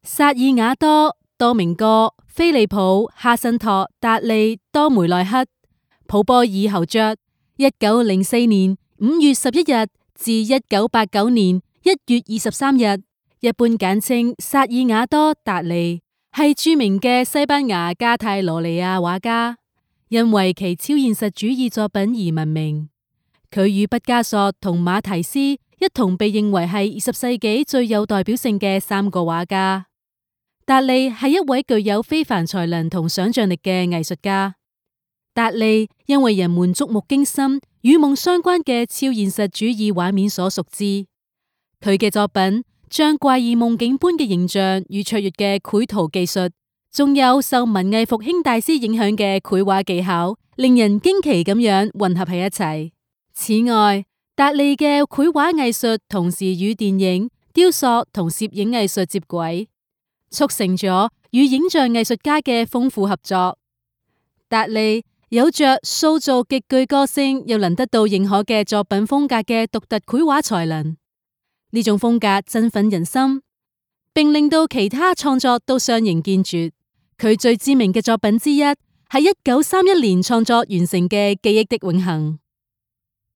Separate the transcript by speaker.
Speaker 1: 薩爾瓦多、多明哥、菲利普、哈辛托、達利、多梅內克、普波爾侯爵，1904年5月11日至1989年1月23日，一般簡稱薩爾瓦多·達利，係著名嘅西班牙加泰羅尼亞畫家，因為其超現實主義作品而聞名。佢與畢加索同馬提斯一同被認為係20世紀最有代表性嘅3個畫家。達利係一位具有非凡才能同想象力嘅藝術家。達利因為人們觸目驚心、與夢相關嘅超現實主義畫面所熟知。佢嘅作品將怪異夢境般嘅形象與卓越嘅繪圖技術，仲有受文藝復興大師影響嘅繪畫技巧，令人驚奇咁樣混合喺一齊。此外，達利嘅繪畫藝術同時與電影、雕塑同攝影藝術接軌，促成咗與影像藝術家嘅豐富合作。達利有着塑造極具個性又能得到認可嘅作品風格嘅獨特繪畫才能，呢種風格振奮人心，並令到其他創作都相形見絀。佢最知名嘅作品之一係1931年創作完成嘅《記憶的永恆》。